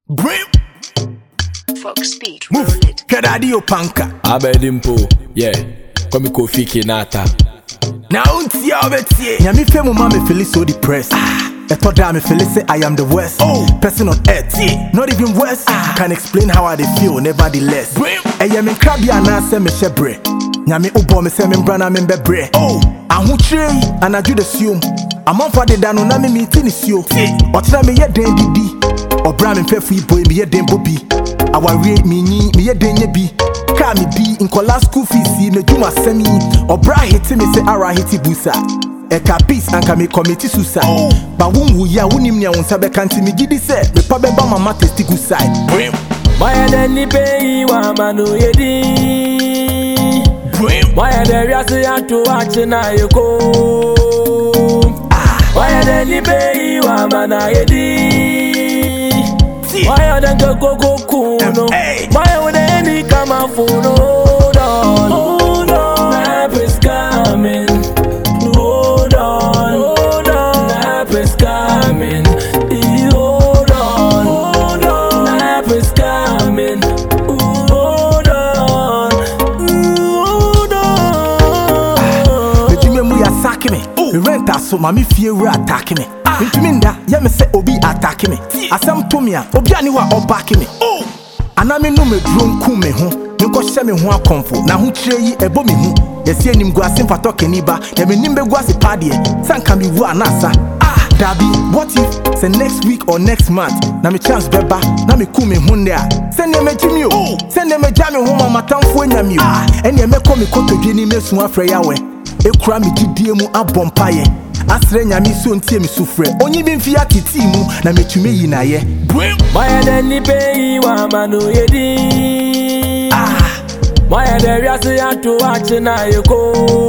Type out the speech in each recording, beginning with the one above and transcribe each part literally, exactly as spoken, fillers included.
Brim. Fox Speed, Move. roll it. Kadadio panka. Abedimpo, yeah. Come Kofi Kinata. Now unti obeti. Nyami fe mo ma me feel so depressed. Ah. Eto da me feel say I am the worst oh. person on earth. Yeah. Not even worse. Ah. Can explain how I dey feel nevertheless. Brim. Eye me krabia na se me shebre. Nyami ubo me se me brana me bebre. Oh. Ahu chire anaju de siom. Amanfa de dano na me meet ni sio. Otra me ye den didi. Obra me fefu boy me ye den bobi. Aware me ni me ye den ye bi. Ka me di in kola school fees me juma semi. Obra hiti me se ara hiti busa. Eka peace anka me committee suicide. Oh. Ba wunwu ya wunim nya wonsa be kanti me gidi se me pa be ba mama testi good side. Brim. Why then ni pay wa manu yedi. Brim. Why then ya se ya to watch na yeko. Why then ni pay wa mana yedi. Why then go go go kuno. Why when any come out for no. Hold on. Hold on. Nap is coming. Hold on. Hold on. Nap is coming. Hold on. Hold on. Nap is coming. Hold on. Hold on. The dream we are sacking me. The rent us so mami fear we attacking me. Mintuminda, ya me say obi attacking me. Asam to me, obi ani wa obacking me. Oh, anami no me drone ku me ho. Me ko hye me ho akomfo. Na ho kire yi ebo me hu. Yesi anim gu asem fato kaniba. Ya me nim be gu ase pade. San kan bi wu anasa. Ah, Dabi, what if say next week or next month na me chance beba na me ku me hu ne a. Send me jimi o. Send me jami ho mama tamfo anyami o. Ene me ko me kotodwe ni mesu afre yawe. Ekura me gidie mu abompaye. Asre nyami so ntie mi sufre onyi bi mfi atiti mu na metume yi na ye. Why then ni pay wa manu yedi. Ah. Why then ya se ya to watch na yeko.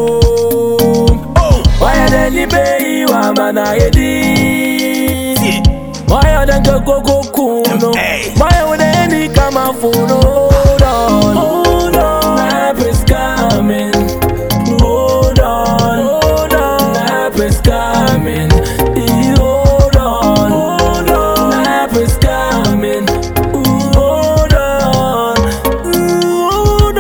Why then ni pay wa mana yedi. Why then go go go kuno. Why when any come out for no. Hold on. Hold on. Nap is coming. Hold on. Hold on. Nap is coming. Hold on. Hold on. Nap is coming. Hold on. Hold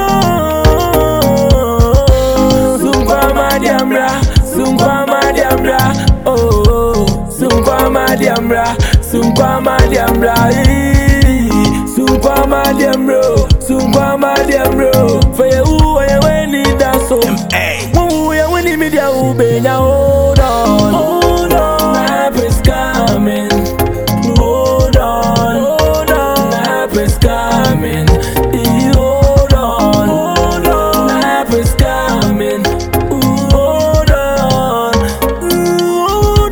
on. Sungwa madiamra. Sungwa madiamra. Oh. Sungwa madiamra. Sungwa madiamra. Sungwa madiamro. Sungwa madiamro. For you, I when need that so. Woo, ya when you media ube na hold on. Hold on. Nap is coming. Hold on. Hold on. Nap is coming. Hold on. Hold on. Nap is coming. Hold on. Hold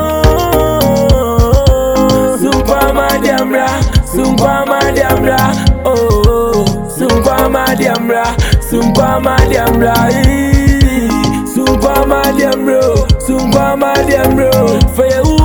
on. Sungwa madiamra. Sungwa madiamra. Oh. Sungwa madiamra. Sungwa madiamra. Sungwa madiamro. Sungwa madiamro. For you.